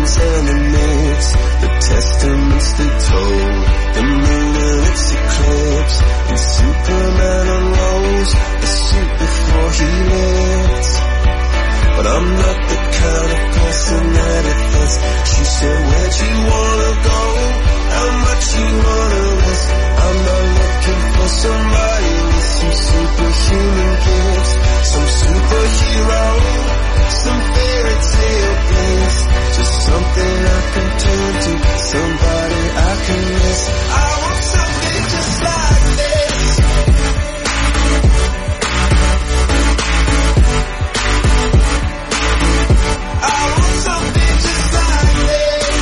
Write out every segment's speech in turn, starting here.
heavens and the myths, the testaments that told the moon and its eclipse, and Superman unrolls the suit before he lived. But I'm not the kind of person that it fits. She said, where'd you wanna go? How much you wanna risk? I'm not looking for somebody with some superhuman gifts, some superhero, some fairy tale bliss, just something I can turn to, somebody I can miss. I want something just like this. I want something just like this.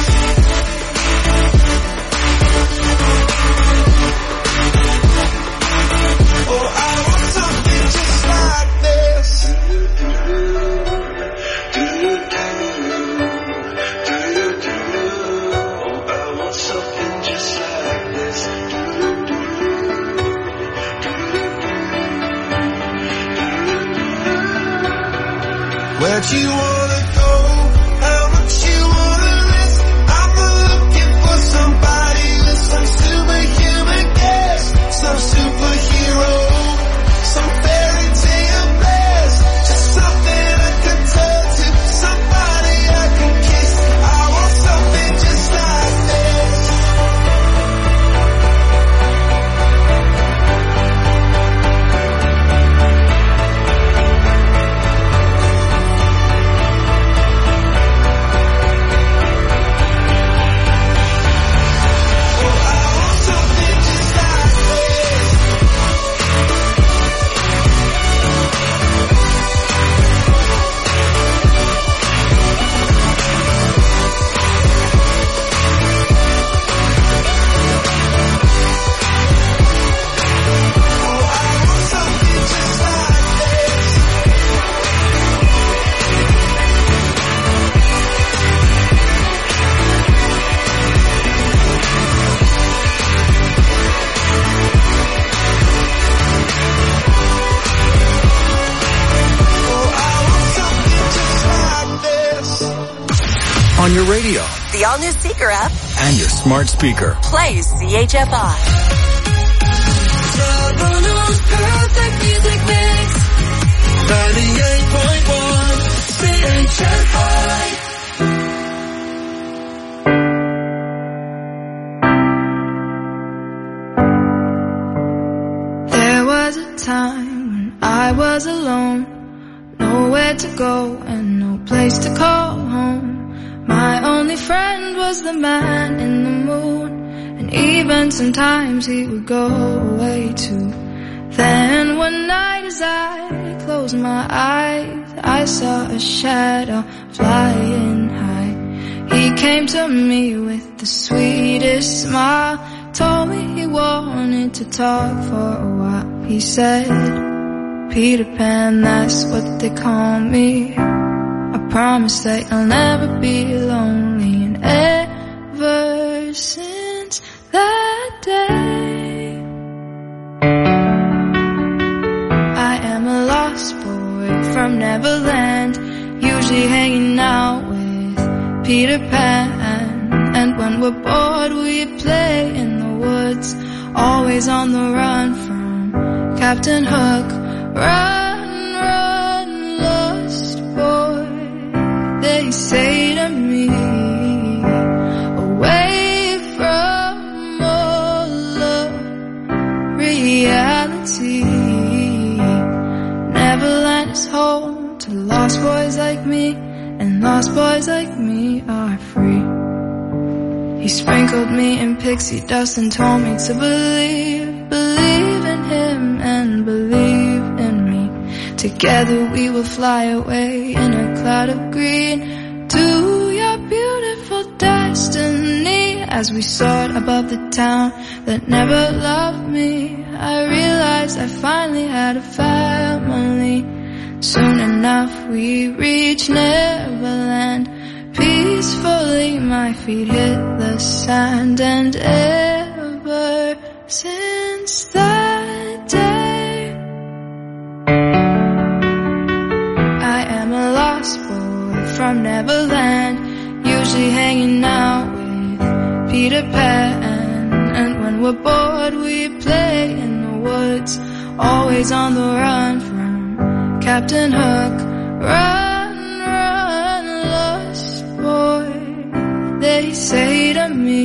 Oh, I want something just like this. Oh, I want something just like this. Where'd you wanna go? How much you wanna risk? I'm not looking for somebody with some superhuman gifts, some superhero, some fairy tale bliss, just something I can turn to, somebody I can kiss. I want something just like this. On your radio, the all-new Seeker app, and your smart speaker. Play CHFI. Toronto's perfect music mix. 98.1 CHFI. There was a time when I was alone, nowhere to go and no place to call home. My only friend was the man in the moon, and even sometimes he would go away too. Then one night as I closed my eyes, I saw a shadow flying high. He came to me with the sweetest smile, told me he wanted to talk for a while. He said, Peter Pan, that's what they call me. I promise that I'll never be lonely. And ever since that day, I am a lost boy from Neverland, usually hanging out with Peter Pan. And when we're bored we play in the woods, always on the run from Captain Hook. Run, run, lost boy, they say to me, away from all of reality. Neverland is home to lost boys like me, and lost boys like me are free. He sprinkled me in pixie dust and told me to believe, believe in him and believe in me. Together we will fly away in a cloud of green to your beautiful destiny. As we soared above the town that never loved me, I realized I finally had a family. Soon enough we reached Neverland. Peacefully my feet hit the sand, and ever since that day, I am a lost boy from Neverland, usually Peter Pan. And when we're bored, we play in the woods, always on the run from Captain Hook. Run, run, lost boy, they say to me,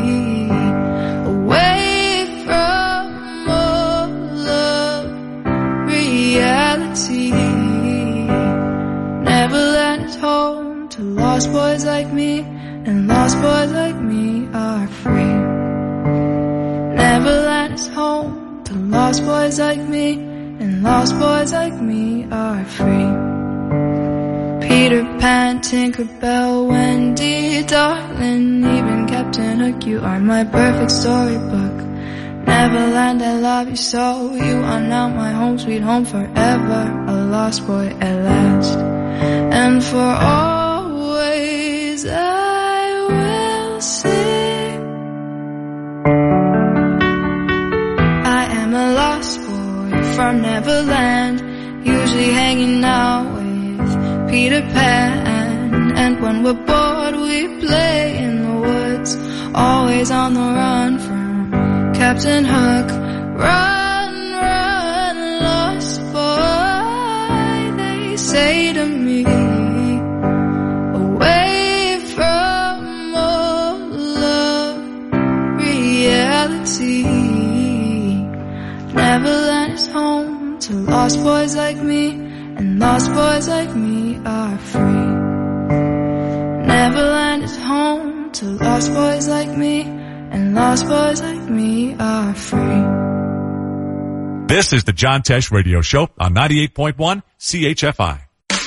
away from all of reality. Neverland is home to lost boys like me, and lost boys like me are free. Neverland is home to lost boys like me, and lost boys like me are free. Peter Pan, Tinkerbell, Wendy, darling, even Captain Hook, you are my perfect storybook. Neverland, I love you so, you are now my home, sweet home forever, a lost boy at last. And for always I will sing, I am a lost boy from Neverland, usually hanging out with Peter Pan. And when we're bored, we play in the woods, always on the run from Captain Hook. Run, run, lost boy, they say to me, away from all of reality. Neverland is home to lost boys like me, and lost boys like me are free. Neverland is home to lost boys like me, and lost boys like me are free. This is the John Tesh Radio Show on 98.1 CHFI.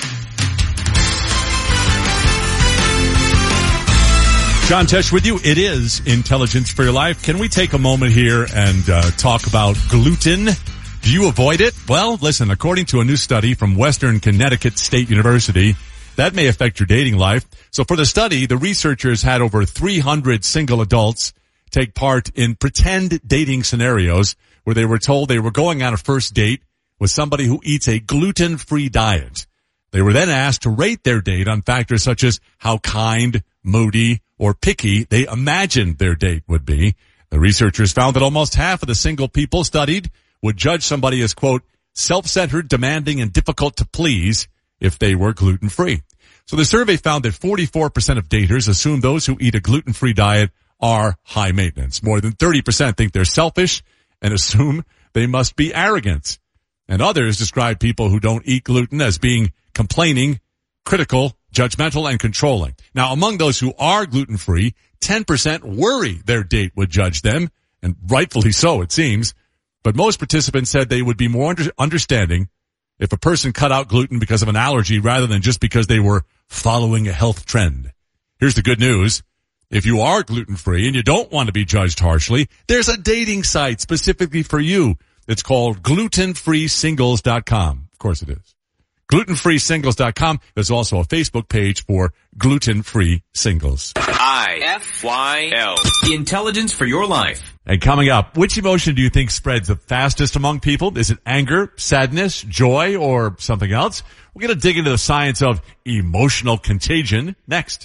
John Tesh with you. It is Intelligence for Your Life. Can we take a moment here and talk about gluten? Do you avoid it? Well, listen, according to a new study from Western Connecticut State University, that may affect your dating life. So for the study, the researchers had over 300 single adults take part in pretend dating scenarios where they were told they were going on a first date with somebody who eats a gluten-free diet. They were then asked to rate their date on factors such as how kind, moody, or picky they imagined their date would be. The researchers found that almost half of the single people studied would judge somebody as, quote, self-centered, demanding, and difficult to please if they were gluten-free. So the survey found that 44% of daters assume those who eat a gluten-free diet are high maintenance. More than 30% think they're selfish and assume they must be arrogant. And others describe people who don't eat gluten as being complaining, critical, judgmental, and controlling. Now, among those who are gluten-free, 10% worry their date would judge them, and rightfully so, it seems. But most participants said they would be more understanding if a person cut out gluten because of an allergy rather than just because they were following a health trend. Here's the good news. If you are gluten-free and you don't want to be judged harshly, there's a dating site specifically for you. It's called glutenfreesingles.com. Of course it is. glutenfreesingles.com. There's also a Facebook page for gluten-free singles. IFYL. Intelligence for your life. And coming up, which emotion do you think spreads the fastest among people? Is it anger, sadness, joy, or something else? We're going to dig into the science of emotional contagion next.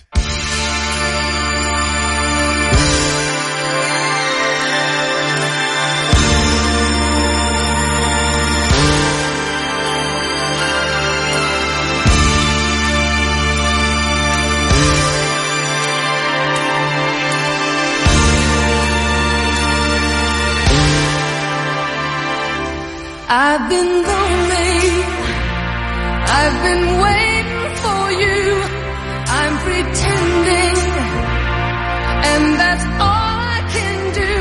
I've been lonely, I've been waiting for you, I'm pretending, and that's all I can do.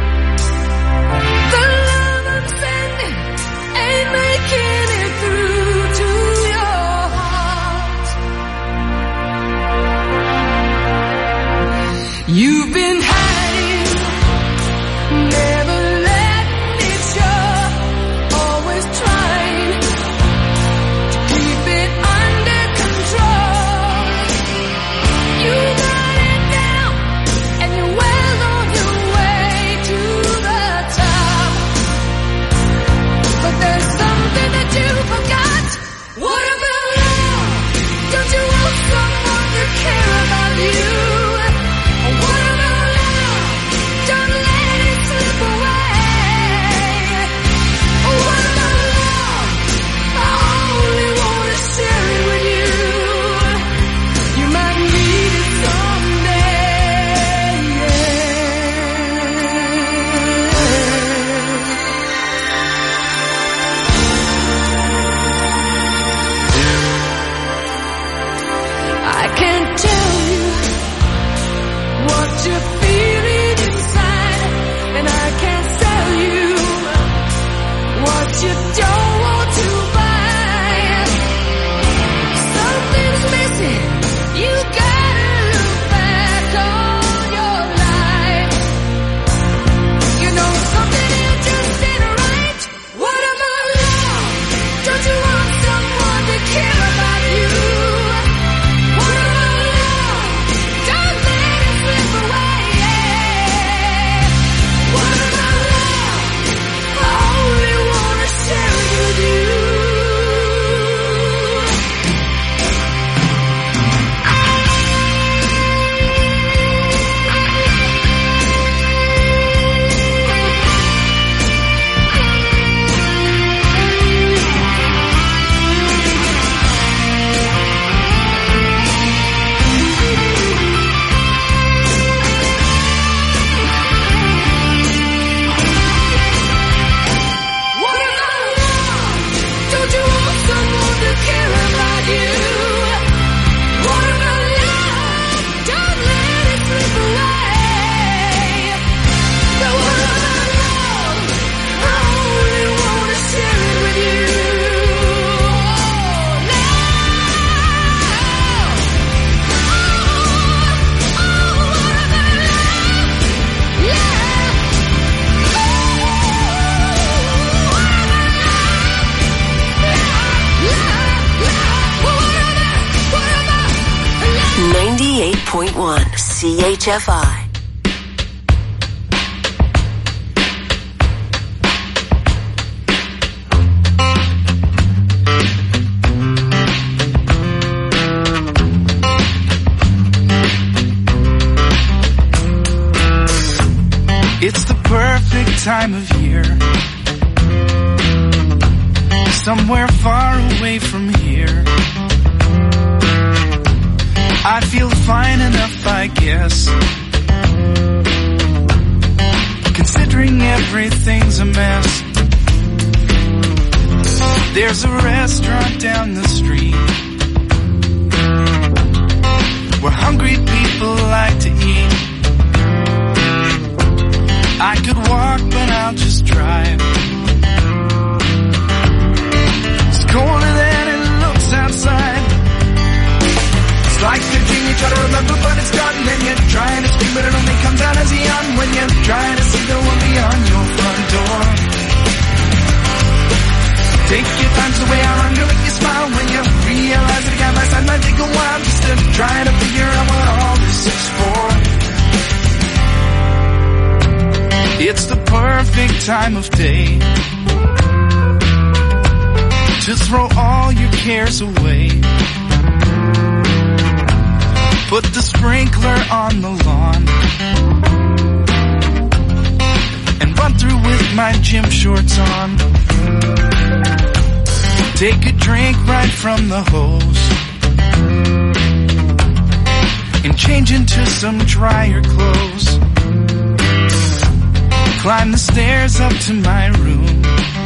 The love I'm sending ain't making it through to your heart. You've been hiding, never letting it show. Always trying to keep it under control. You got it down and you're well on your way to the top. But there's something that you forgot. What about love? Don't you want someone to care about you? What about love? CHFI. It's the perfect time of year, somewhere far away from here. I feel fine enough, I guess, considering everything's a mess. There's a restaurant down the street where hungry people like to eat. I could walk, but I'll just drive. It's colder than it looks outside. It's like a dream you try to remember, but it's gone. Then you're trying to scream, but it only comes out as a yawn when you're trying to see the one beyond your front door. Take your time, so way out under, make you smile when you realize that a guy by side might take a while just to try to figure out what all this is for. It's the perfect time of day to throw all your cares away. Put the sprinkler on the lawn and run through with my gym shorts on. Take a drink right from the hose and change into some drier clothes. Climb the stairs up to my room.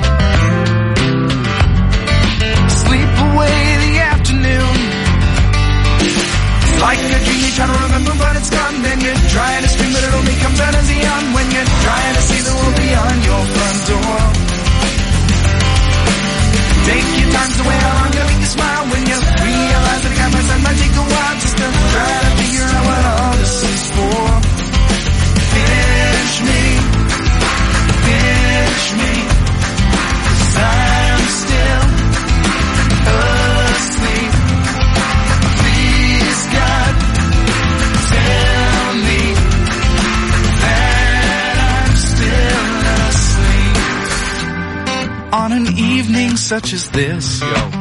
Sleep away the afternoon. It's like a dream you try to remember, but it's gone. Then you're trying to scream, but it only comes out as a yawn when you're trying to see the world beyond your front door. Take your time, so way how long to make you smile when you realize that a guy by side might take a while just to try to figure out what all this is for. Finish me. Finish me, 'cause I'm still asleep. Please, God, tell me that I'm still asleep. On an evening such as this,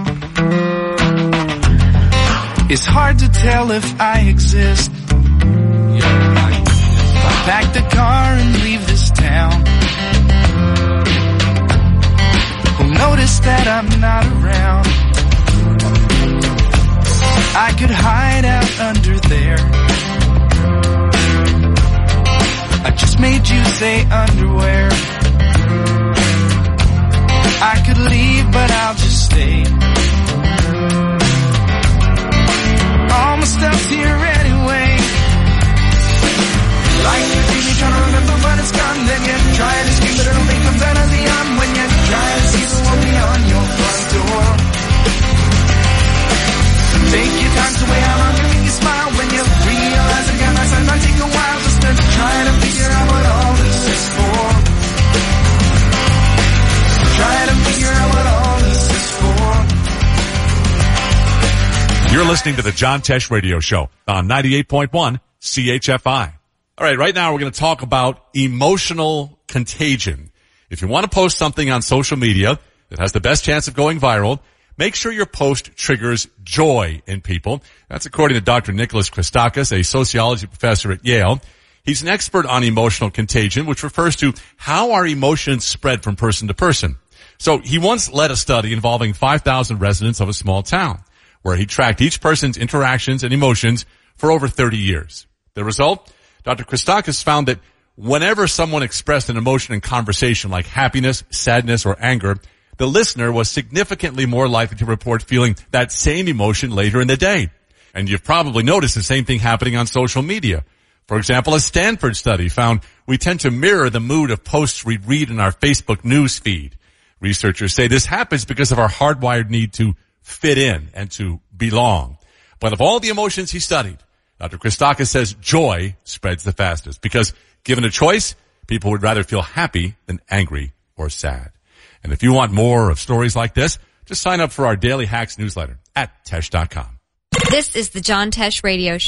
it's hard to tell if I exist. Pack the car and leave this town. Notice that I'm not around. I could hide out under there. I just made you say underwear. I could leave, but I'll just stay. All my stuff's here anyway. Like a dream you're trying to remember, but it's gone. Then you're trying to scream, but it only comes out of the arm when you're trying to see the one beyond your front door. Take your time to way how long to make you smile when you realize that guy side might take a while just to try to figure out what all this is for. Try to figure out what all this is for. You're listening to the John Tesh Radio Show on 98.1 CHFI. All right, right now we're going to talk about emotional contagion. If you want to post something on social media that has the best chance of going viral, make sure your post triggers joy in people. That's according to Dr. Nicholas Christakis, a sociology professor at Yale. He's an expert on emotional contagion, which refers to how our emotions spread from person to person. So he once led a study involving 5,000 residents of a small town, where he tracked each person's interactions and emotions for over 30 years. The result? Dr. Christakis found that whenever someone expressed an emotion in conversation like happiness, sadness, or anger, the listener was significantly more likely to report feeling that same emotion later in the day. And you've probably noticed the same thing happening on social media. For example, a Stanford study found we tend to mirror the mood of posts we read in our Facebook news feed. Researchers say this happens because of our hardwired need to fit in and to belong. But of all the emotions he studied, Dr. Christakis says joy spreads the fastest because given a choice, people would rather feel happy than angry or sad. And if you want more of stories like this, just sign up for our Daily Hacks newsletter at Tesh.com. This is the John Tesh Radio Show.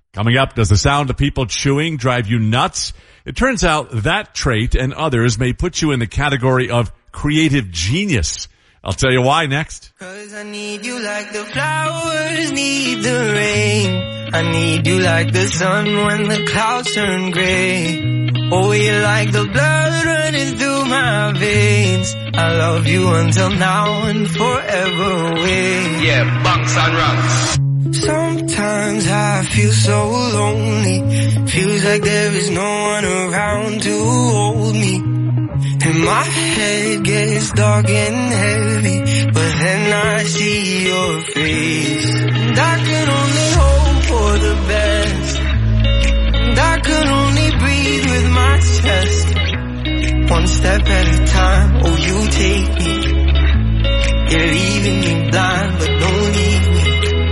Coming up, does the sound of people chewing drive you nuts? It turns out that trait and others may put you in the category of creative genius. I'll tell you why next. 'Cause I need you like the flowers need the rain. I need you like the sun when the clouds turn gray. Oh, you're like the blood running through my veins. I love you until now and forever away. Yeah, bunks on runs. Sometimes I feel so lonely. Feels like there is no one around to hold me. And my head gets dark and heavy, but then I see your face. And I can only hope for the best. And I can only breathe with my chest. One step at a time, oh you take me. You're leaving me blind, but don't leave me.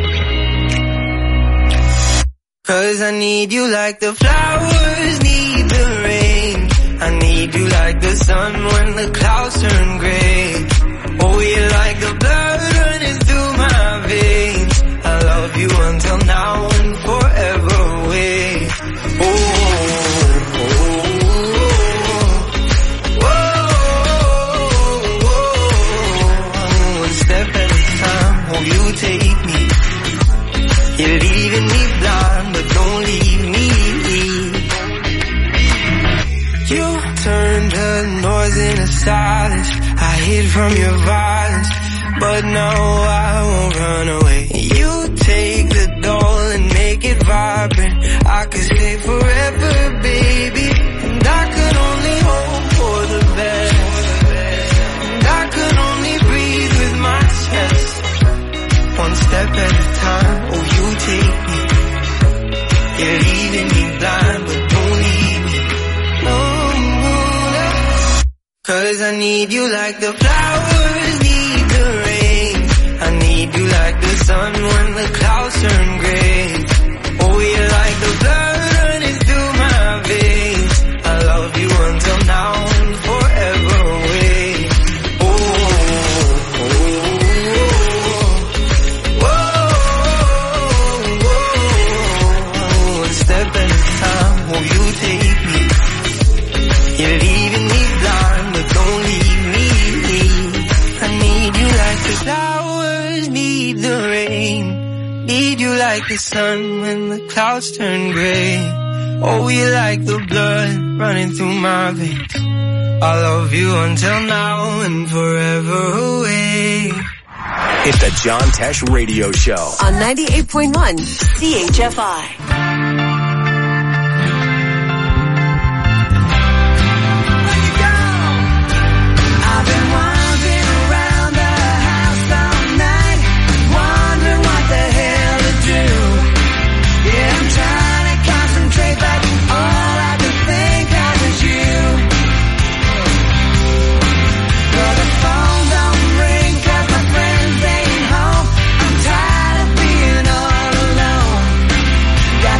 'Cause I need you like the flowers need the rain. I need you like the sun when the clouds turn gray. Oh, you're like the blood running through my veins. I love you until now and forever away. Oh, oh, oh, oh, oh. One step at a time, oh, you take me. You're leaving me blind, but don't leave me. You turned the noise into silence. I hid from your violence, but no, I won't run away. You take the doll and make it vibrant. I could stay forever, baby. And I could only hope for the best. And I could only breathe with my chest. One step at a time, oh you take me. You're leaving me blind, but don't leave me. No, 'cause I need you like the flowers need the rain. I need you like the sun when the clouds turn gray. Oh, you're like the blood running through my veins. I love you until now and forever away. Oh, oh, oh, oh, oh. One step at a time, oh, you take me. You're leaving me blind, but don't leave me. I need you like the flowers need the rain. Need you like the sun when the clouds turn gray. Oh, you like the blood running through my veins. I love you until now and forever away. It's the John Tesh Radio Show on 98.1 CHFI. Got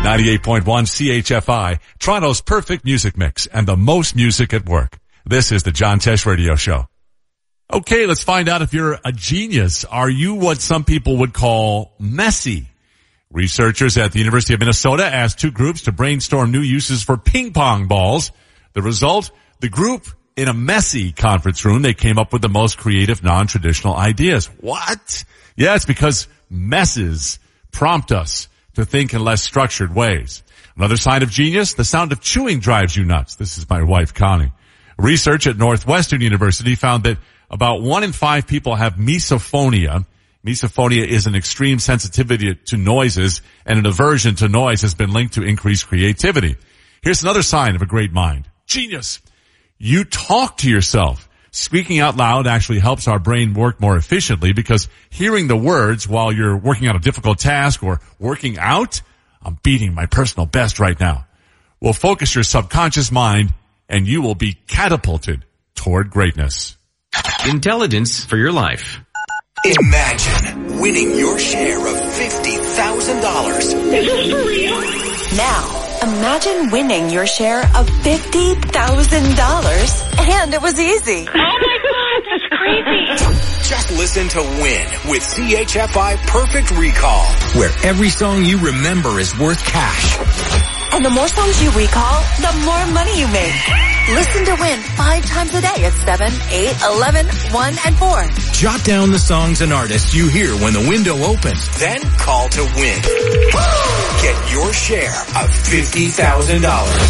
98.1 CHFI, Toronto's perfect music mix and the most music at work. This is the John Tesh Radio Show. Okay, let's find out if you're a genius. Are you what some people would call messy? Researchers at the University of Minnesota asked two groups to brainstorm new uses for ping pong balls. The result, the group in a messy conference room, they came up with the most creative, non-traditional ideas. What? Yeah, it's because messes prompt us to think in less structured ways. Another sign of genius, the sound of chewing drives you nuts. This is my wife, Connie. Research at Northwestern University found that about 1 in 5 people have misophonia. Misophonia is an extreme sensitivity to noises, and an aversion to noise has been linked to increased creativity. Here's another sign of a great mind. Genius. You talk to yourself. Speaking out loud actually helps our brain work more efficiently because hearing the words while you're working on a difficult task or working out, I'm beating my personal best right now, will focus your subconscious mind and you will be catapulted toward greatness. Intelligence for your life. Imagine winning your share of $50,000. Is this for real? Now, imagine winning your share of $50,000 and it was easy. Oh my God, that's crazy. Just listen to Win with CHFI Perfect Recall, where every song you remember is worth cash. And the more songs you recall, the more money you make. Listen to Win 5 times a day at 7, 8, 11, 1, and 4. Jot down the songs and artists you hear when the window opens. Then call to win. Get your share of $50,000.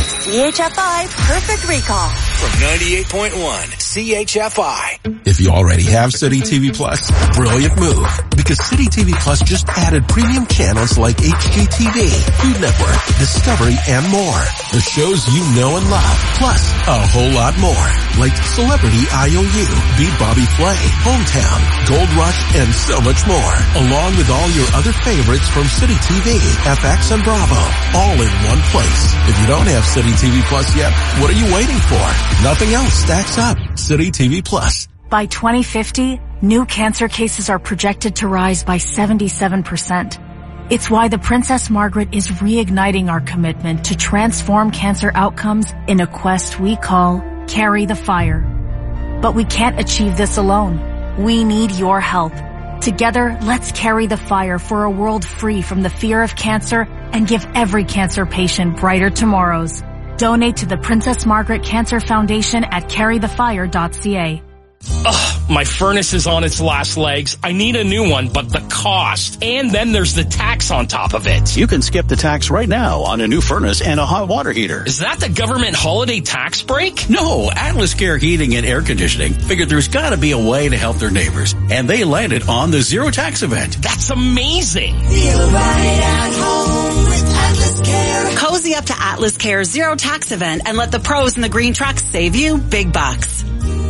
CHFI Perfect Recall. From 98.1 CHFI. If you already have City TV Plus, brilliant move. Because City TV Plus just added premium channels like HGTV, Food Network, Discovery, and more. The shows you know and love. Plus, a whole lot more. Like Celebrity IOU, Beat Bobby Flay, Hometown, Gold Rush, and so much more. Along with all your other favorites from City TV, FX, and Bravo. All in one place. If you don't have City TV Plus yet, what are you waiting for? Nothing else stacks up. City TV Plus. By 2050, new cancer cases are projected to rise by 77%. It's why the Princess Margaret is reigniting our commitment to transform cancer outcomes in a quest we call Carry the Fire. But we can't achieve this alone. We need your help. Together, let's carry the fire for a world free from the fear of cancer and give every cancer patient brighter tomorrows. Donate to the Princess Margaret Cancer Foundation at carrythefire.ca. Ugh, my furnace is on its last legs. I need a new one, but the cost. And then there's the tax on top of it. You can skip the tax right now on a new furnace and a hot water heater. Is that the government holiday tax break? No, Atlas Care Heating and Air Conditioning figured there's gotta be a way to help their neighbors. And they landed on the zero tax event. That's amazing. Feel right at home with Atlas Care. Cozy up to Atlas Care's zero tax event and let the pros in the green trucks save you big bucks.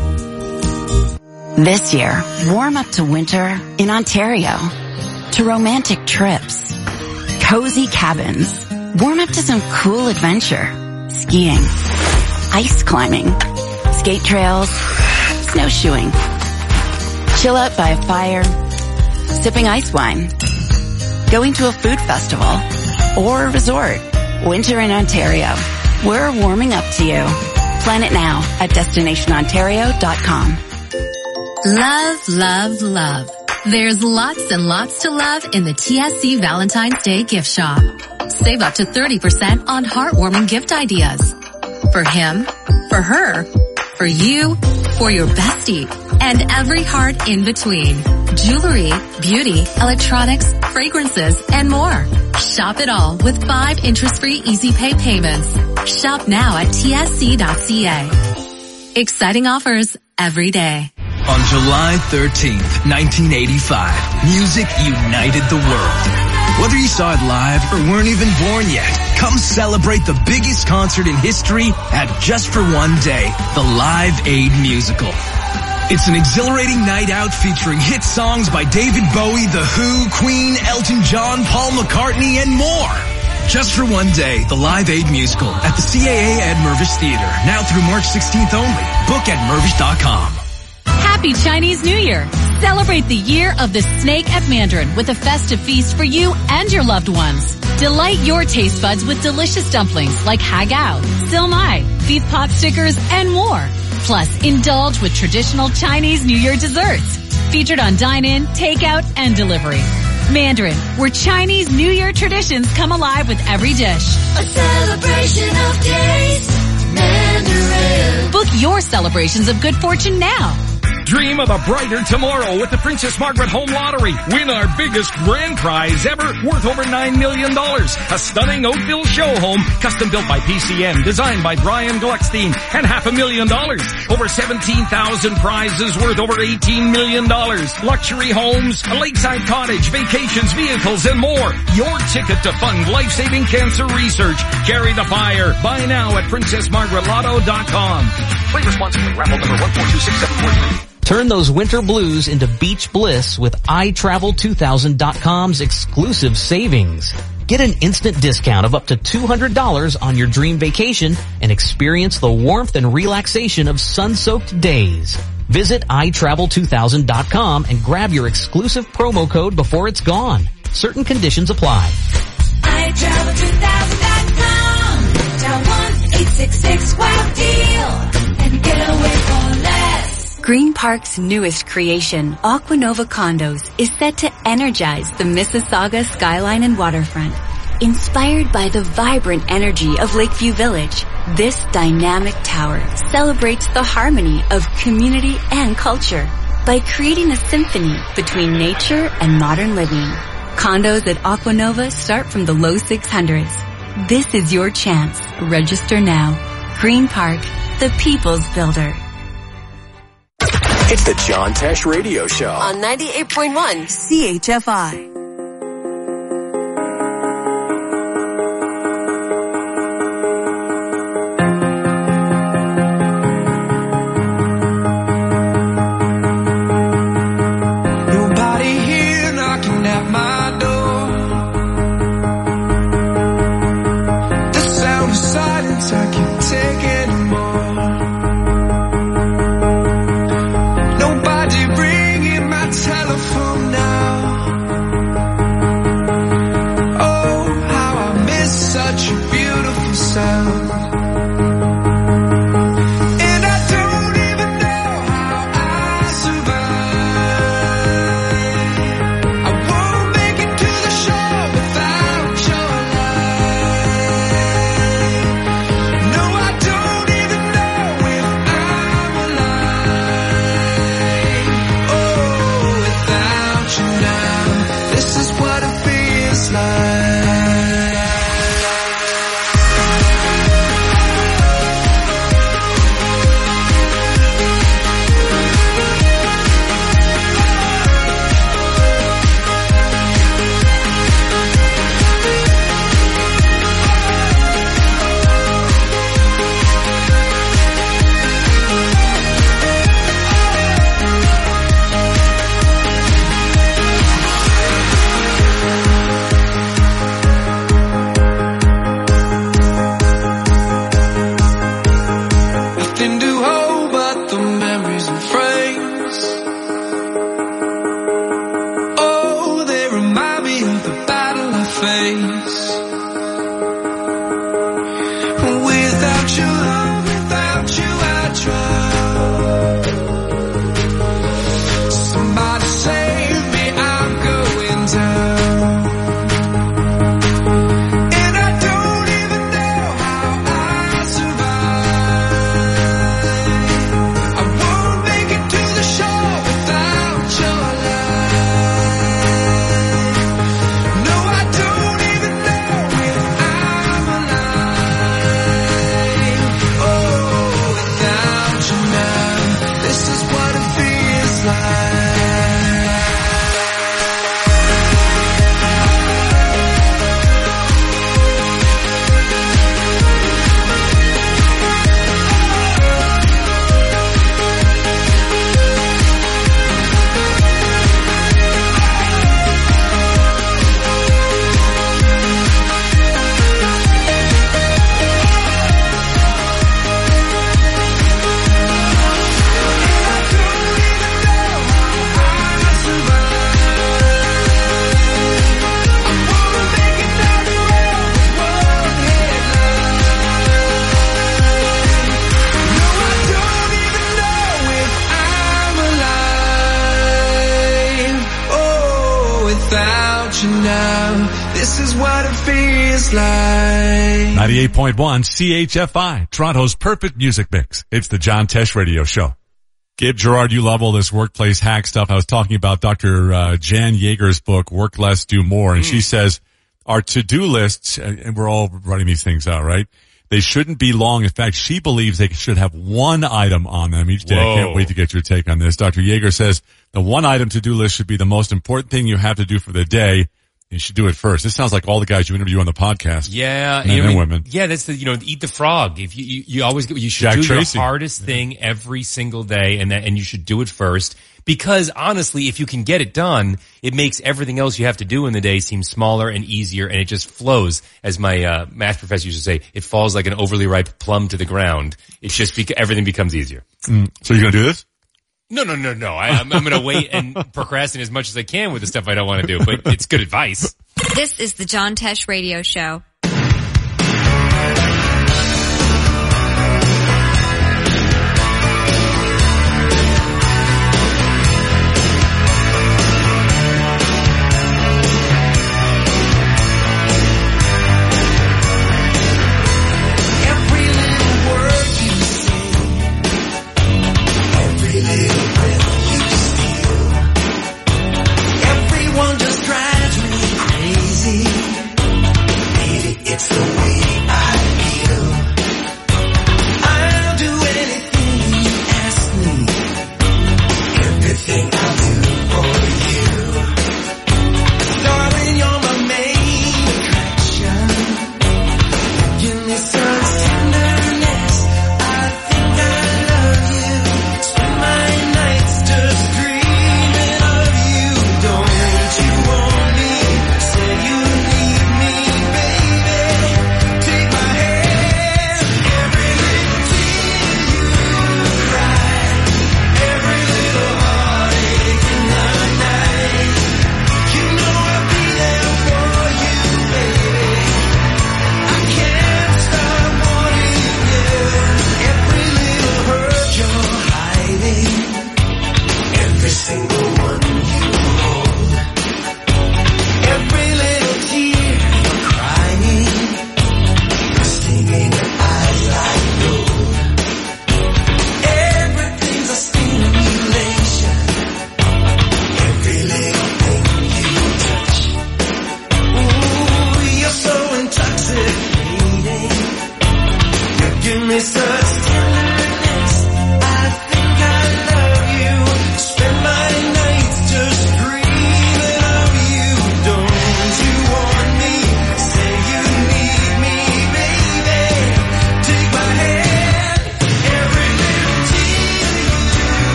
This year, warm up to winter in Ontario, to romantic trips, cozy cabins, warm up to some cool adventure, skiing, ice climbing, skate trails, snowshoeing, chill out by a fire, sipping ice wine, going to a food festival, or a resort. Winter in Ontario. We're warming up to you. Plan it now at destinationontario.com. Love, love, love. There's lots and lots to love in the TSC Valentine's Day gift shop. Save up to 30% on heartwarming gift ideas. For him, for her, for you, for your bestie, and every heart in between. Jewelry, beauty, electronics, fragrances, and more. Shop it all with 5 interest-free easy pay payments. Shop now at tsc.ca. Exciting offers every day. On July 13th, 1985, music united the world. Whether you saw it live or weren't even born yet, come celebrate the biggest concert in history at Just for One Day, the Live Aid Musical. It's an exhilarating night out featuring hit songs by David Bowie, The Who, Queen, Elton John, Paul McCartney, and more. Just for One Day, the Live Aid Musical at the CAA at Mervish Theater, now through March 16th only. Book at Mervish.com. Happy Chinese New Year! Celebrate the year of the snake at Mandarin with a festive feast for you and your loved ones. Delight your taste buds with delicious dumplings like hagao, silmai, beef pot stickers, and more. Plus, indulge with traditional Chinese New Year desserts. Featured on dine-in, takeout, and delivery. Mandarin, where Chinese New Year traditions come alive with every dish. A celebration of taste. Mandarin. Book your celebrations of good fortune now. Dream of a brighter tomorrow with the Princess Margaret Home Lottery. Win our biggest grand prize ever, worth over $9 million. A stunning Oakville show home, custom built by PCM, designed by Brian Gluckstein, and $500,000. Over 17,000 prizes worth over $18 million. Luxury homes, a lakeside cottage, vacations, vehicles, and more. Your ticket to fund life-saving cancer research. Carry the fire. Buy now at PrincessMargaretLotto.com. Play responsibly. Raffle number 1426743. Turn those winter blues into beach bliss with iTravel2000.com's exclusive savings. Get an instant discount of up to $200 on your dream vacation and experience the warmth and relaxation of sun-soaked days. Visit iTravel2000.com and grab your exclusive promo code before it's gone. Certain conditions apply. iTravel2000.com. Dial 1-866-WOW-DEAL and get away for less. Green Park's newest creation, Aquanova Condos, is set to energize the Mississauga skyline and waterfront. Inspired by the vibrant energy of Lakeview Village, this dynamic tower celebrates the harmony of community and culture by creating a symphony between nature and modern living. Condos at Aquanova start from the low 600s. This is your chance. Register now. Green Park, the people's builder. It's the John Tesh Radio Show on 98.1 CHFI. Nobody here knocking at my door. The sound of silence I can't take anymore. Telephone now. Oh, how I miss such a beautiful sound. And I don't even know how I survive. I won't make it to the shore without your light. No, I don't even know if I'm alive. Now, this is what it feels like. Even This is what it feels like. 98.1 CHFI, Toronto's perfect music mix. It's the John Tesh Radio Show. Gabe Gerard, you love all this workplace hack stuff. I was talking about Dr. Jan Yeager's book, Work Less, Do More, and she says our to-do lists, and we're all writing these things out, right? They shouldn't be long. In fact, she believes they should have one item on them each day. Whoa. I can't wait to get your take on this. Dr. Yeager says the one item to-do list should be the most important thing you have to do for the day. You should do it first. This sounds like all the guys you interview on the podcast. Yeah. Men and women. Yeah, that's eat the frog. If you always, you should do your hardest thing every single day and you should do it first. Because honestly, if you can get it done, it makes everything else you have to do in the day seem smaller and easier, and it just flows. As my math professor used to say, it falls like an overly ripe plum to the ground. It's just everything becomes easier. So you're gonna do this? No. I'm gonna wait and procrastinate as much as I can with the stuff I don't want to do, but it's good advice. This is the John Tesh Radio Show.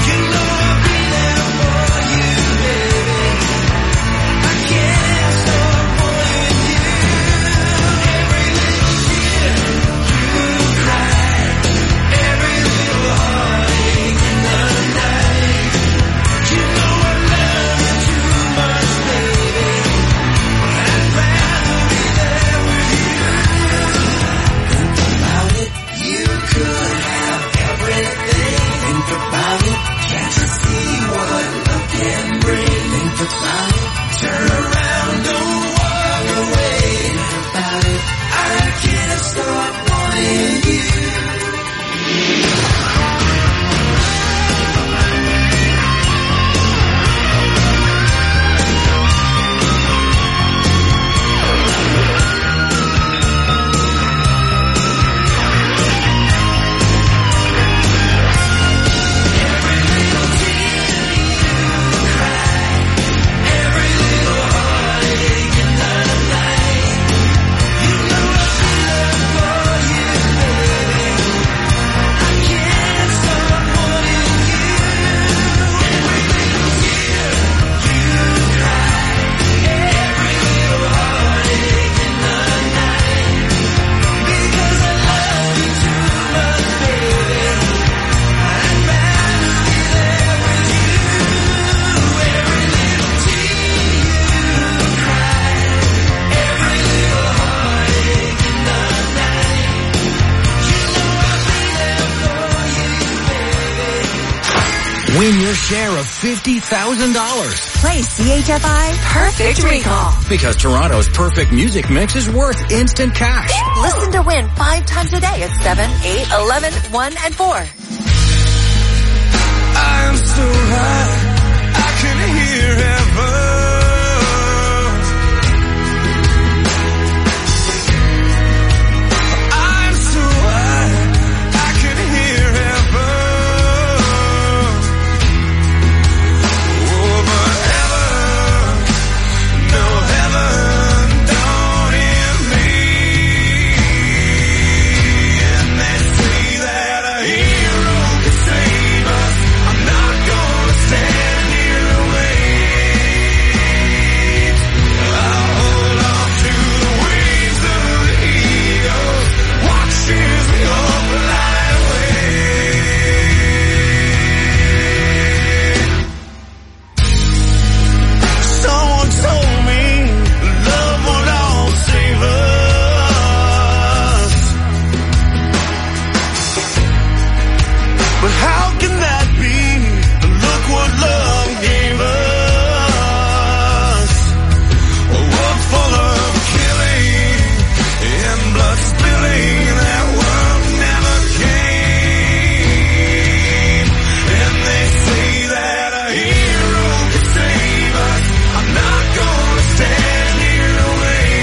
So Win your share of $50,000. Play CHFI Perfect Recall. Because Toronto's perfect music mix is worth instant cash. Listen to win 5 times a day at 7, 8, 11, 1, and 4. I'm so high, I can hear heaven. I'm so high, I can hear heaven. Oh, but heaven, no heaven don't hear me. And they say that a hero can save us. I'm not gonna stand here and wait. I'll hold on to the wings of the eagles. Watch as we all fly away. Someone told me love would all save us. But how can that be? Look what love gave us. A world full of killing and blood spilling that world never came. And they say that a hero can save us. I'm not gonna stand here and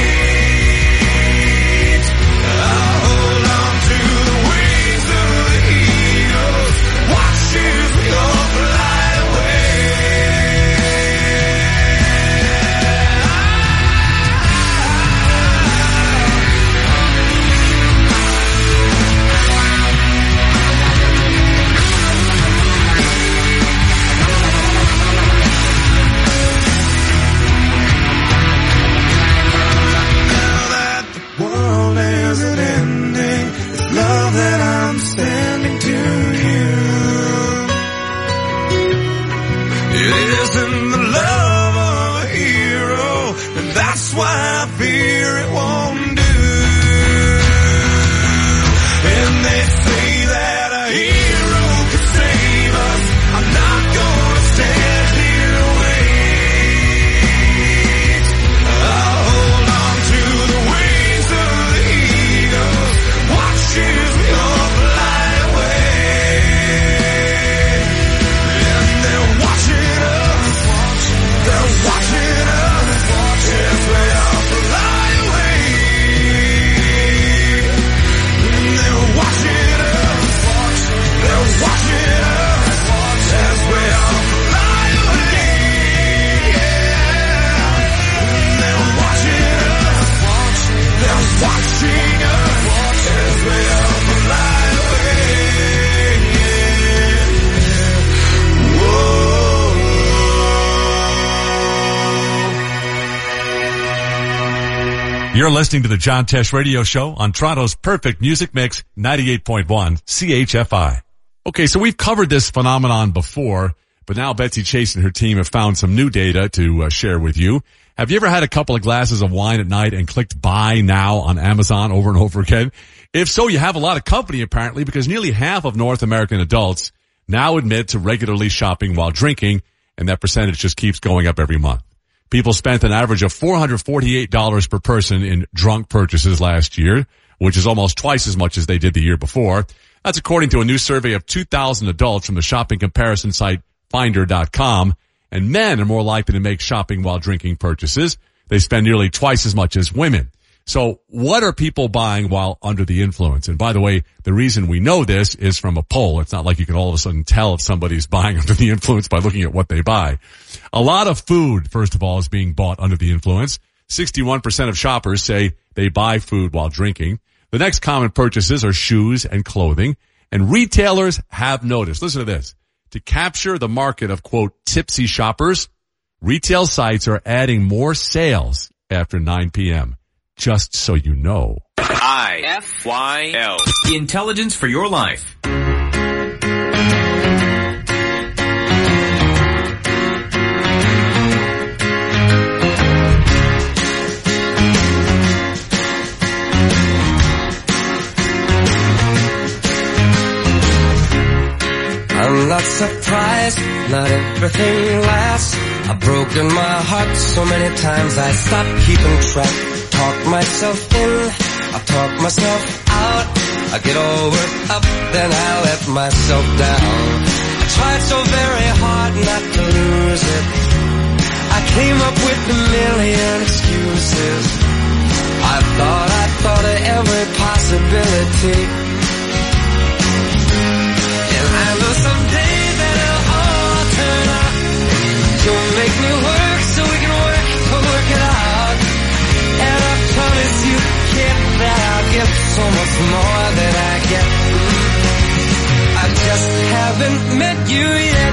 wait. I'll hold on to the wings of the eagles. Watch as we all fly away. Now that the world isn't ending, it's love that I'm sending to you. It isn't the love of a hero, and that's why I fear it won't do. And they say that a hero could save us. I'm not gonna stand here and wait. I'll hold on to the wings of the eagles. Watch as we all fly away. And they're watching us. They're watching us as we all fly away. And they're watching us. They're watching us as we all fly away. And they're watching us. They're watching us as we all fly away. You're listening to the John Tesh Radio Show on Toronto's perfect music mix, 98.1 CHFI. Okay, so we've covered this phenomenon before, but now Betsy Chase and her team have found some new data to share with you. Have you ever had a couple of glasses of wine at night and clicked buy now on Amazon over and over again? If so, you have a lot of company apparently, because nearly half of North American adults now admit to regularly shopping while drinking, and that percentage just keeps going up every month. People spent an average of $448 per person in drunk purchases last year, which is almost twice as much as they did the year before. That's according to a new survey of 2,000 adults from the shopping comparison site Finder.com. And men are more likely to make shopping while drinking purchases. They spend nearly twice as much as women. So what are people buying while under the influence? And by the way, the reason we know this is from a poll. It's not like you can all of a sudden tell if somebody's buying under the influence by looking at what they buy. A lot of food, first of all, is being bought under the influence. 61% of shoppers say they buy food while drinking. The next common purchases are shoes and clothing. And retailers have noticed, listen to this, to capture the market of, quote, tipsy shoppers, retail sites are adding more sales after 9 p.m. Just so you know. IFYL. Intelligence for your life. I'm not surprised, not everything lasts. I've broken my heart so many times I stopped keeping track. Talk myself in, I talk myself out. I get all worked up, then I let myself down. I tried so very hard not to lose it. I came up with a million excuses. I thought of every possibility. And I know someday that it'll all turn out. You'll make me work so we can work to work it out. And I promise you, kid, that I'll give so much more than I get. I just haven't met you yet.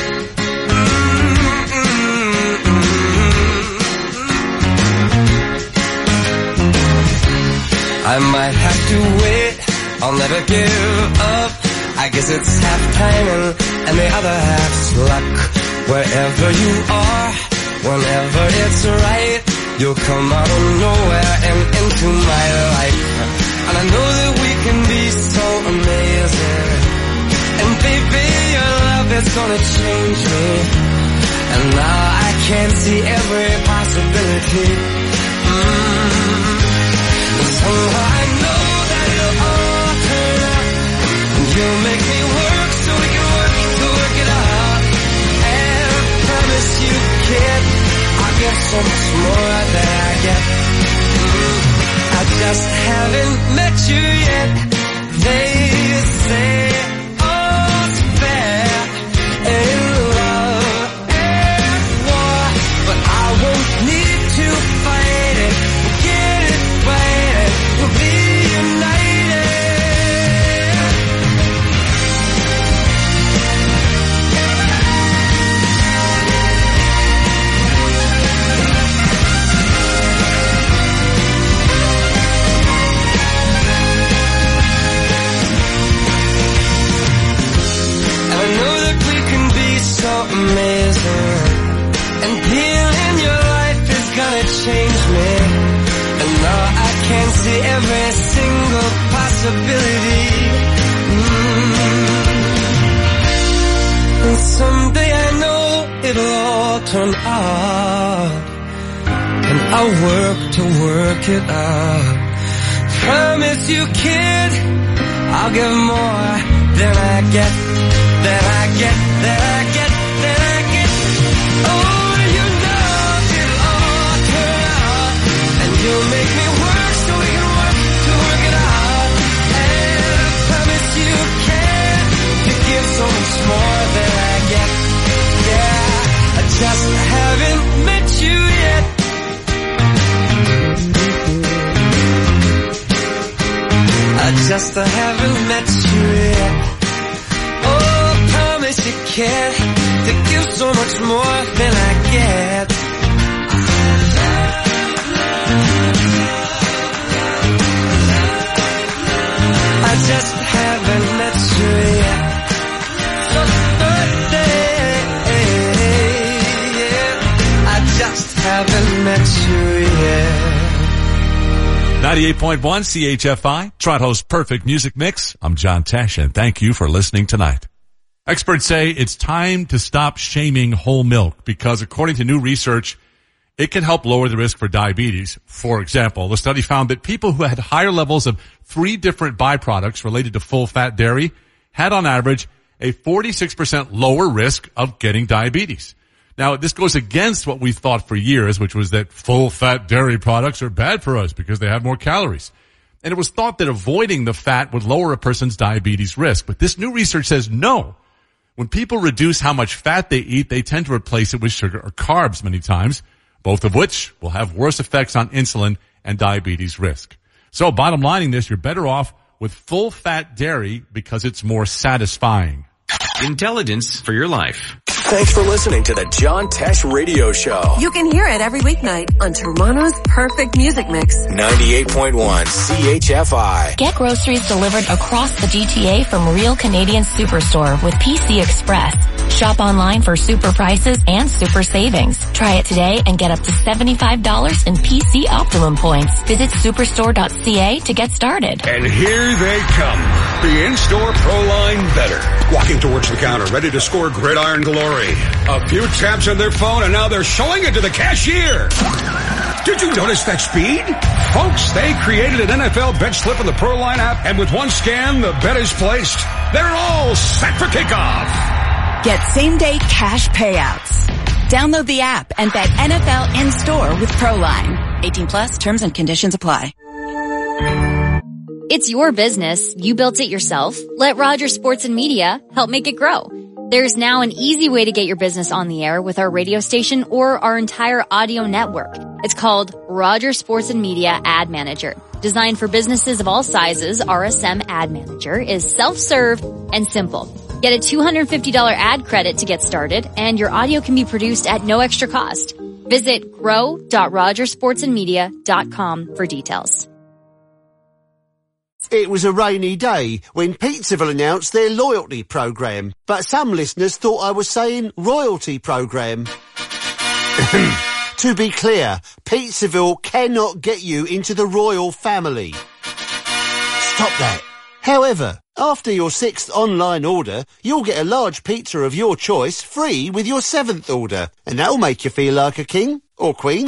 I might have to wait, I'll never give up. I guess it's half timing and the other half's luck. Wherever you are, whenever it's right, you'll come out of nowhere and into my life. And I know that we can be so amazing. And baby, your love is gonna change me. And now I can see every possibility. And somehow I know that it'll all turn out. And you'll make me work so we can work to work it out. And I promise you, kid, I'll get so much more than I get. I just haven't met you yet. They say all's fair in love and war, but I won't need to fight it. We'll get it right, we'll be united. So amazing, and being in your life is gonna change me. And now I can see every single possibility. And someday I know it'll all turn out, and I'll work to work it out. Promise you, kid, I'll give more than I get, than I get, than I get. You'll make me work so we can work to work it out. And I promise you can to give so much more than I get. Yeah, I just haven't met you yet. I just haven't met you yet. Oh, I promise you can to give so much more than I get. I just haven't met you yet. So birthday, yeah. I just haven't met you yet. 98.1 CHFI, Toronto's perfect music mix. I'm John Tesh, and thank you for listening tonight. Experts say it's time to stop shaming whole milk because according to new research, it can help lower the risk for diabetes. For example, the study found that people who had higher levels of 3 different byproducts related to full-fat dairy had on average a 46% lower risk of getting diabetes. Now, this goes against what we thought for years, which was that full-fat dairy products are bad for us because they have more calories. And it was thought that avoiding the fat would lower a person's diabetes risk. But this new research says no. When people reduce how much fat they eat, they tend to replace it with sugar or carbs many times, both of which will have worse effects on insulin and diabetes risk. So bottom lining this, you're better off with full-fat dairy because it's more satisfying. Intelligence for your life. Thanks for listening to the John Tesh Radio Show. You can hear it every weeknight on Toronto's perfect music mix. 98.1 CHFI. Get groceries delivered across the GTA from Real Canadian Superstore with PC Express. Shop Shop online for super prices and super savings. Try it today and get up to $75 in PC Optimum points. Visit superstore.ca to get started. And here they come. The in-store Proline Better. Walking towards the counter, ready to score gridiron glory. A few taps on their phone and now they're showing it to the cashier. Did you notice that speed? Folks, they created an NFL bet slip in the Proline app, and with one scan, the bet is placed. They're all set for kickoff. Get same-day cash payouts. Download the app and bet NFL in-store with Proline. 18 plus, terms and conditions apply. It's your business. You built it yourself. Let Rogers Sports and Media help make it grow. There's now an easy way to get your business on the air with our radio station or our entire audio network. It's called Rogers Sports and Media Ad Manager. Designed for businesses of all sizes, RSM Ad Manager is self-serve and simple. Get a $250 ad credit to get started, and your audio can be produced at no extra cost. Visit grow.rogersportsandmedia.com for details. It was a rainy day when Pizzaville announced their loyalty program, but some listeners thought I was saying royalty program. To be clear, Pizzaville cannot get you into the royal family. Stop that. However, after your 6th online order, you'll get a large pizza of your choice free with your 7th order, and that'll make you feel like a king or queen.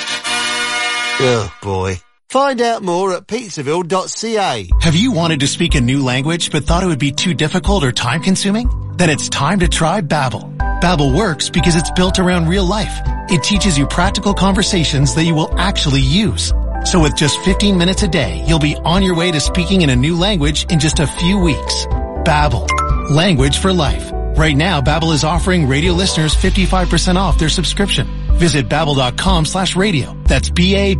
Oh boy. Find out more at pizzaville.ca. Have you wanted to speak a new language but thought it would be too difficult or time-consuming? Then it's time to try Babbel. Babbel works because it's built around real life. It teaches you practical conversations that you will actually use. So with just 15 minutes a day, you'll be on your way to speaking in a new language in just a few weeks. Babbel. Language for life. Right now, Babbel is offering radio listeners 55% off their subscription. Visit babbel.com/radio. That's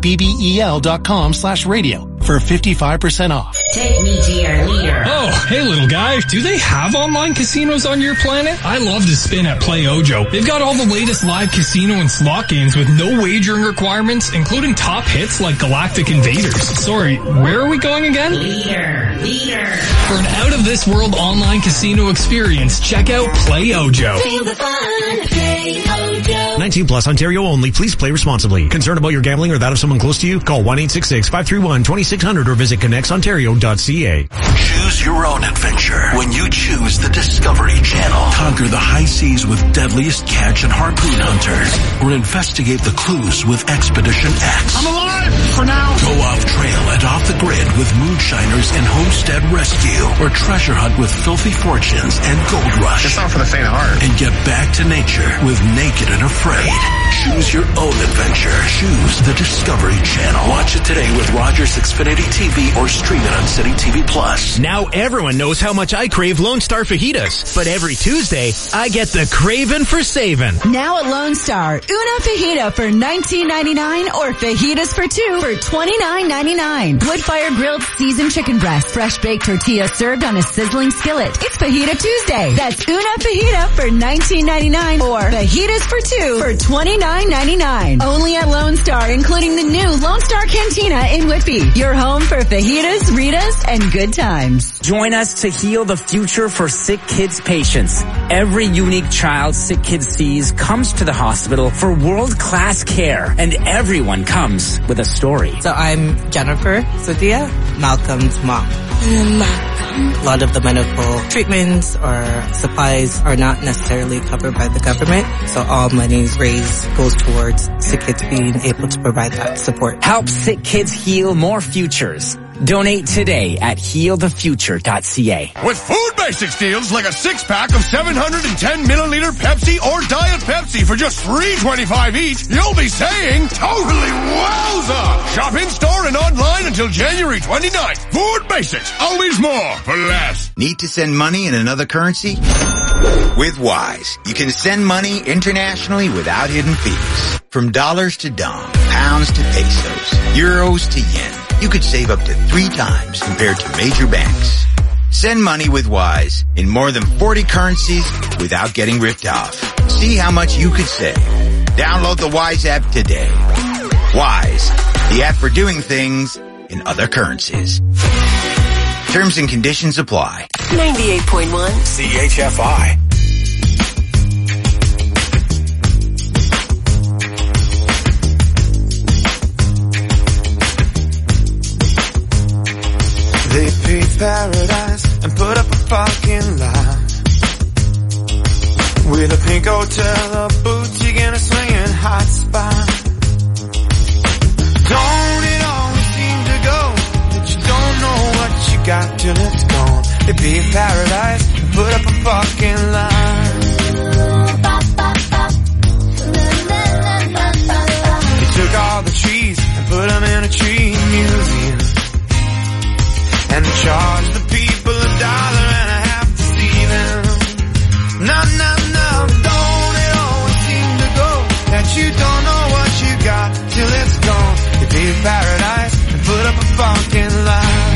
BABBEL.com/radio for 55% off. Take me to your leader. Oh, hey little guy. Do they have online casinos on your planet? I love to spin at Play Ojo. They've got all the latest live casino and slot games with no wagering requirements, including top hits like Galactic Invaders. Sorry, where are we going again? Leader. For an out-of-this-world online casino experience, check out Play Ojo. Feel the fun, Play Ojo. 19 plus, Ontario only. Please play responsibly. Concerned about your gambling or that of someone close to you? Call 1-866-531-2600 or visit connexontario.ca. Choose your own adventure when you choose the Discovery Channel. Conquer the high seas with deadliest catch and harpoon hunters, or investigate the clues with Expedition X. I'm alive for now. Go off trail and off the grid with Moonshiners and Homestead Rescue, or treasure hunt with Filthy Fortunes and Gold Rush. It's not for the faint of heart. And get back to nature with Naked and Afraid. Choose your own adventure. Choose the Discovery Channel. Watch it today with Rogers Xfinity TV or stream it on City TV Plus. Now everyone knows how much I crave Lone Star fajitas, but every Tuesday I get the craving for saving. Now at Lone Star, una fajita for $19.99 or fajitas for 2 for $29.99. Wood-fire grilled seasoned chicken breast, fresh baked tortilla served on a sizzling skillet. It's Fajita Tuesday. That's una fajita for $19.99 or fajitas for 2 for $29.99. Only at Lone Star, including the new Lone Star Cantina in Whitby. Your home for fajitas, Ritas, and good times. Join us to heal the future for Sick Kids patients. Every unique child Sick Kids sees comes to the hospital for world-class care, and everyone comes with a story. So I'm Jennifer Sodia, Malcolm's mom. A lot of the medical treatments or supplies are not necessarily covered by the government, so all monies raised goes towards Sick Kids being able to provide that support. Help Sick Kids heal more futures. Donate today at healthefuture.ca. With Food Basics deals like a 6-pack of 710 milliliter Pepsi or Diet Pepsi for just $3.25 each, you'll be saying, totally wowza! Shop in-store and online until January 29th. Food Basics, always more for less. Need to send money in another currency? With Wise, you can send money internationally without hidden fees. From dollars to dong, pounds to pesos, euros to yen. You could save up to 3 times compared to major banks. Send money with Wise in more than 40 currencies without getting ripped off. See how much you could save. Download the Wise app today. Wise, the app for doing things in other currencies. Terms and conditions apply. 98.1 CHFI. hotel or boutique in a swinging hot spot. Don't it always seem to go that you don't know what you got till it's gone? It'd be paradise to put up a fucking line. They took all the trees and put them in a tree museum, and they charged the people $1.50 to see them. No, no, no, don't it always seem to go that you don't know what you got till it's gone? It'd be paradise and put up a fucking line.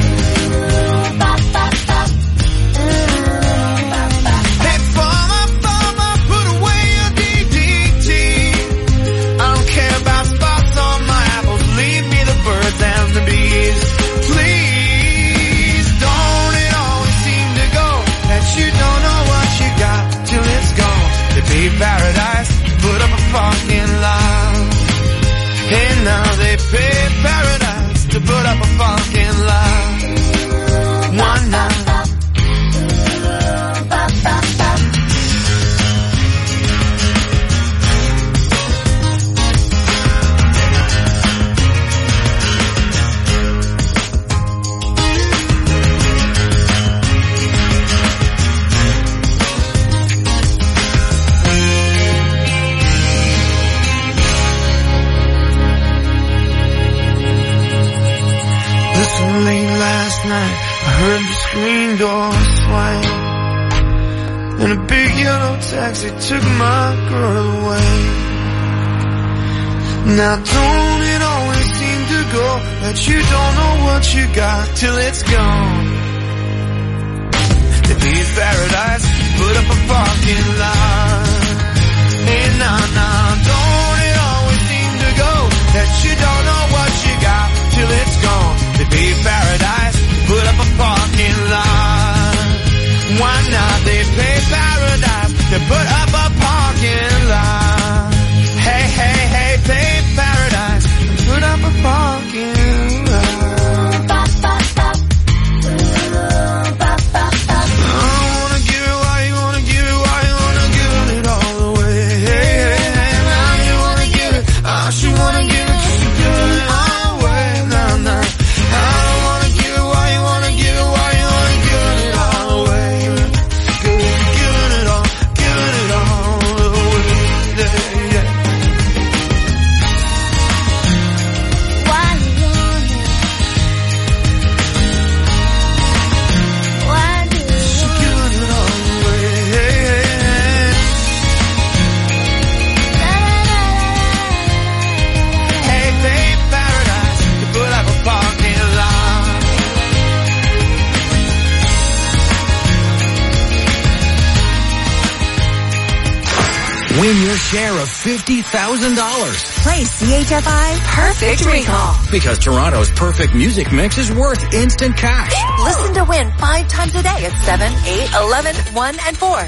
Hey, farmer, put away your DDT. I don't care about spots on my apples, leave me the birds and the bees. Please, don't it always seem to go that you don't know what you got till it's gone? It'd be paradise, put up a fucking line. Hey, now they pay paradise to put up a fucking line. One night. Late last night, I heard the screen door swing, and a big yellow taxi took my girl away. Now don't it always seem to go that you don't know what you got till it's gone? To be paradise, put up a fucking line. Hey, nah, don't it always seem to go that you don't know what you got till it's gone? To be paradise, put up a parking lot. Why not? They pay paradise to put up a parking lot. Hey, pay paradise to put up a parking lot. I wanna give it why you wanna give it, why you wanna give it all away. Hey, now you wanna give it, I should wanna give it, 'cause you're giving it all away. Nah. I don't wanna give it, why you wanna give it, why you wanna give it all away. Giving it all away. Yeah. Why you do you giving it all away. Hey, babe, paradise, to put up a parking lot. Win your share of $50,000. Play CHFI Perfect Recall. Because Toronto's perfect music mix is worth instant cash. Listen to win 5 times a day at 7, 8, 11, 1, and 4.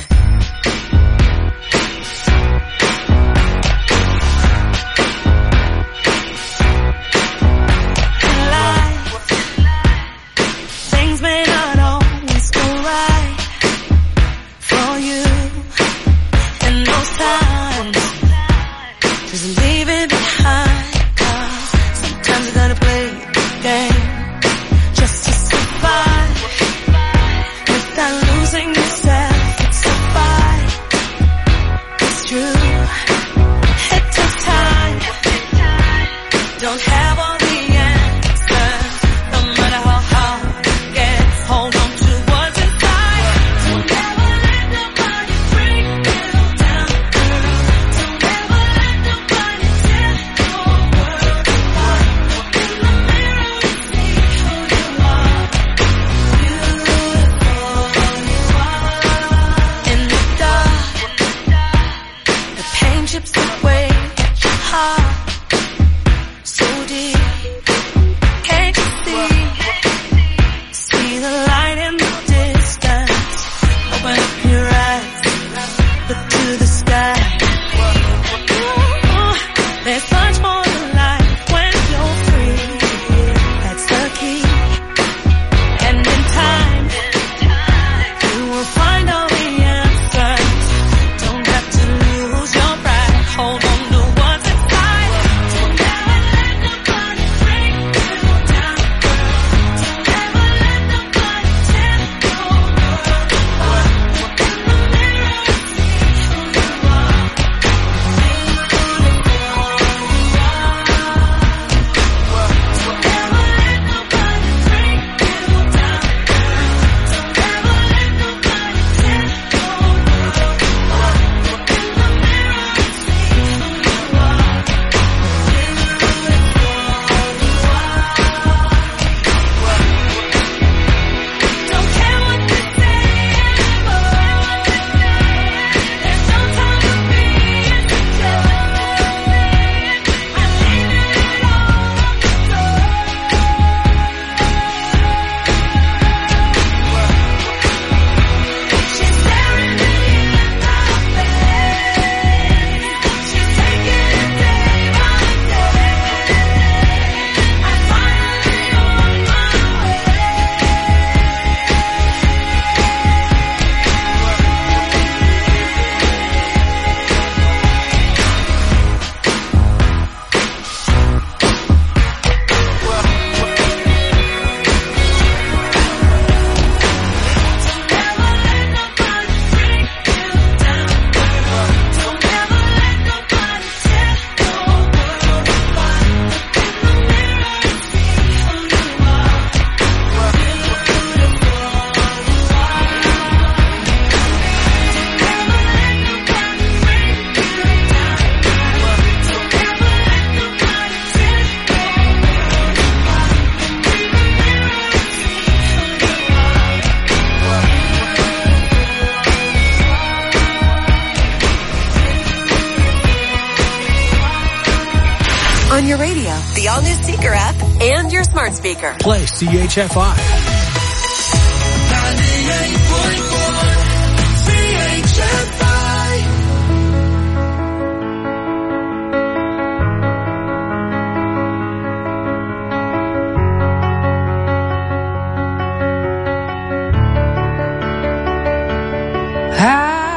Things may not always go right for you in those times. Just leave it behind. Sometimes you gotta play the game just to survive without losing yourself. It's a fight. It's true. It takes time. Don't have all the answers. No matter how hard it gets, hold on to what's inside. Don't ever let nobody break you down, girl. Don't ever let nobody tear your world apart. Look in the mirror and see who you are. Beautiful you are. In the dark, the pain chips away at your heart. So deep, can't you see? See the light in the distance. Open up your eyes, look to the sky. There's much more to life when you're free. That's the key. And in time, you will find all the answers. Don't have to lose On your radio, the all-new Seeker app, and your smart speaker. Play CHFI. 98.4 CHFI. I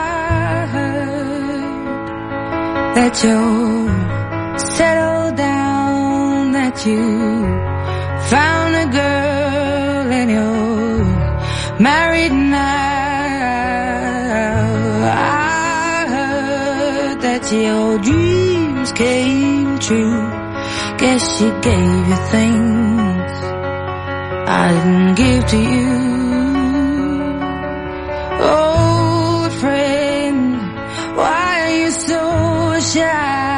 heard that you're settled down, that you found a girl and you're married now. I heard that your dreams came true. Guess she gave you things I didn't give to you.